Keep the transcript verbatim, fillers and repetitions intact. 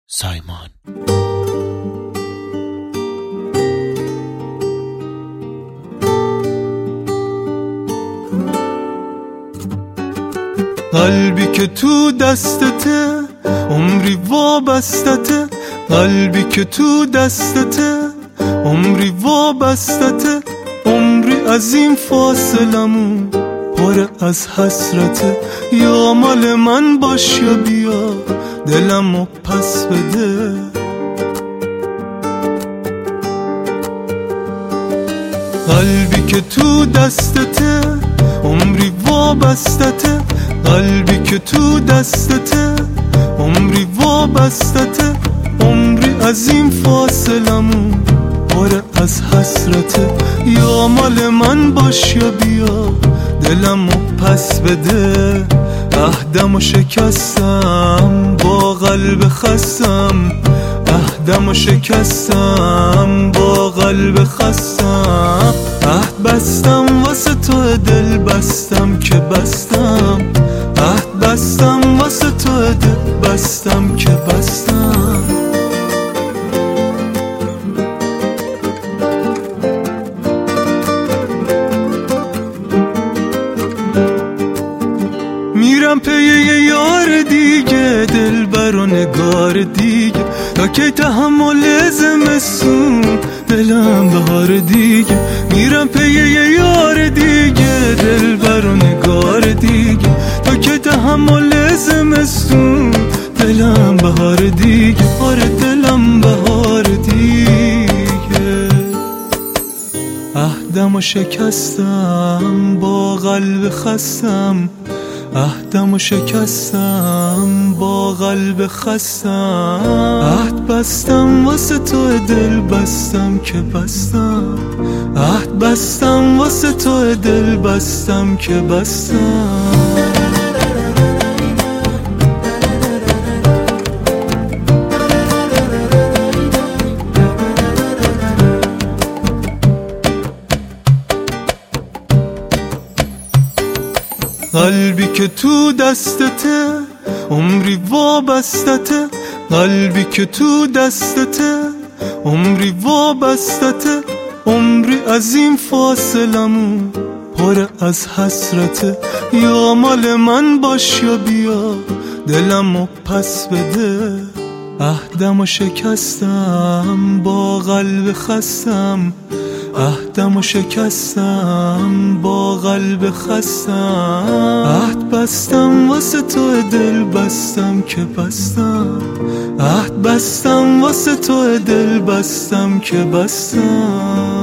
سایمان. قلبی که تو دستته عمری وابستته، قلبی که تو دستته عمری وابستته، عمری از این فاصلمون پر از حسرته. یا مال من باش یا بیا دلمو پس بده. قلبی که تو دستته عمری وابستته، قلبی که تو دستته عمری وابستته، عمری از این فاصلمون پر از حسرته. یا مال من باش یا بیا دلمو پس بده. عهدمو شکستم با قلب خستم، عهدمو شکستم با قلب خستم. عهد بستم واسه تو دل بستم که بستم، عهد بستم واسه تو دل بستم که بستم. میرم پی یه یار دیگه، دل بر و نگار دیگه، تا که تحمل زمستون دلم بهار دیگه. میرم پی یه یار دیگه، دل بر و نگار دیگه، تا که تحمل زمستون دلم بهار دیگه. آره دلم بهار دیگه. عهدمو شکستم با قلب خستم، عهدمو شکستم با قلب خستم. عهد بستم واسه تو دل بستم که بستم، عهد بستم واسه تو دل بستم که بستم. قلبی که تو دستته عمری وابستته، قلبی که تو دستته عمری وابستته، عمری از این فاصلمون پر از حسرته. یا مال من باش یا بیا دلمو پس بده. عهدمو شکستم با قلب خستم، عهدمو شکستم با قلب خستم. عهد بستم واسه تو دل بستم که بستم، عهد بستم واسه تو دل بستم که بستم.